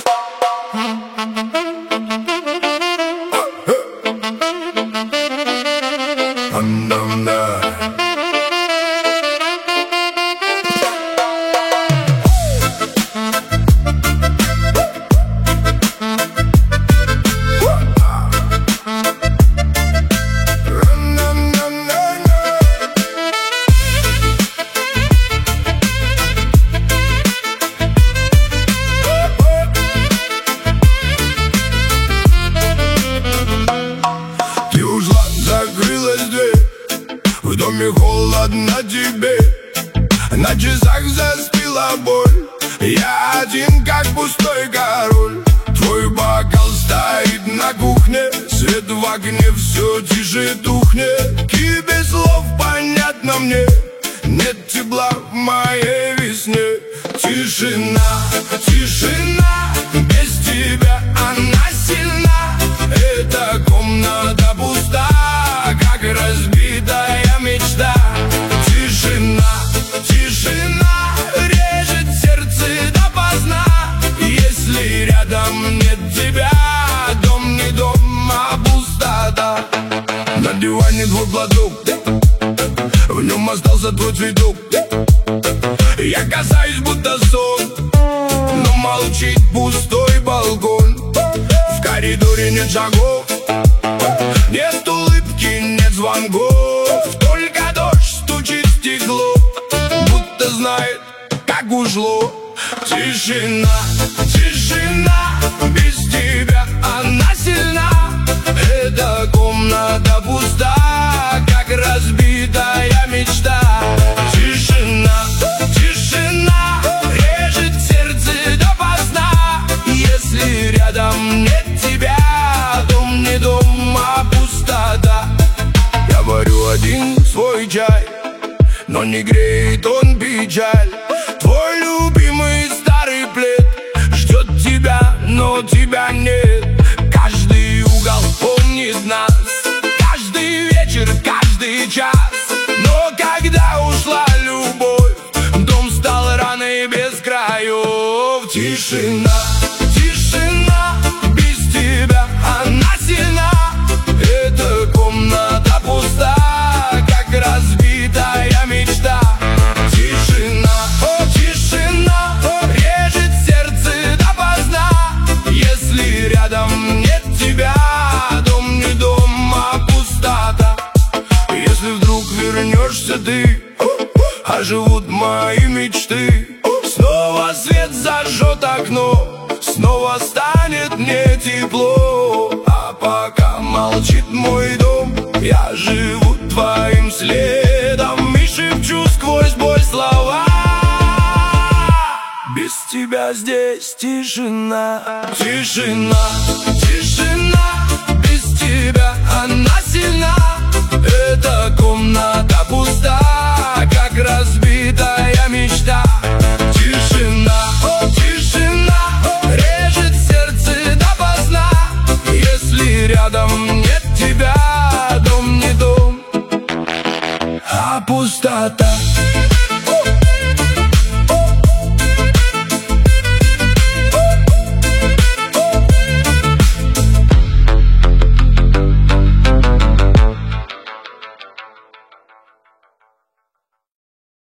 В доме холодно тебе, на часах застыла боль. Я один, как пустой король. Твой бокал стоит на кухне, свет в окне все тише тухнет. И без слов понятно мне, нет тепла в моей весне. Тишина, тишина, без тебя она сильна. Эта комната пуста, как разбитая мечта. Тишина, тишина, режет сердце допоздна. Если рядом нет тебя, дом не дом, а пустота. На диване твой платок, в нем остался твой цветок. Я касаюсь, будто сон, но молчит пустой балкон. В коридоре нет шагов, нет улыбки, нет звонков. Только дождь стучит в стекло, будто знает, как ушло. Тишина, тишина, без тебя она сильна. Эта комната пуста, как разбитая мечта. Тишина, тишина, режет сердце допоздна. Если рядом нет тебя, дом не дом, а пустота. Я варю один свой чай, но не греет он печаль. Твой любимый старый плед ждет тебя, но тебя нет. Каждый угол помнит нас, каждый вечер, каждый час. Но когда ушла любовь, дом стал раной без краев. Тишина, тишина, без тебя она сильна. Эта комната пуста, как разбитая мечта. Тишина, о, тишина, режет сердце допоздна. Если рядом нет тебя, дом не дом, а пустота. Если вдруг вернешься ты, оживут мои мечты. Снова свет зажжет окно, снова станет мне тепло. А пока молчит мой дом, я живу твоим следом и шепчу сквозь боль слова. Без тебя здесь тишина. Тишина, тишина, без тебя она сильна. Эта комната пуста, как разбитая мечта. Тишина, о, тишина, режет сердце допоздна. Если рядом нет тебя, дом не дом, а пустота.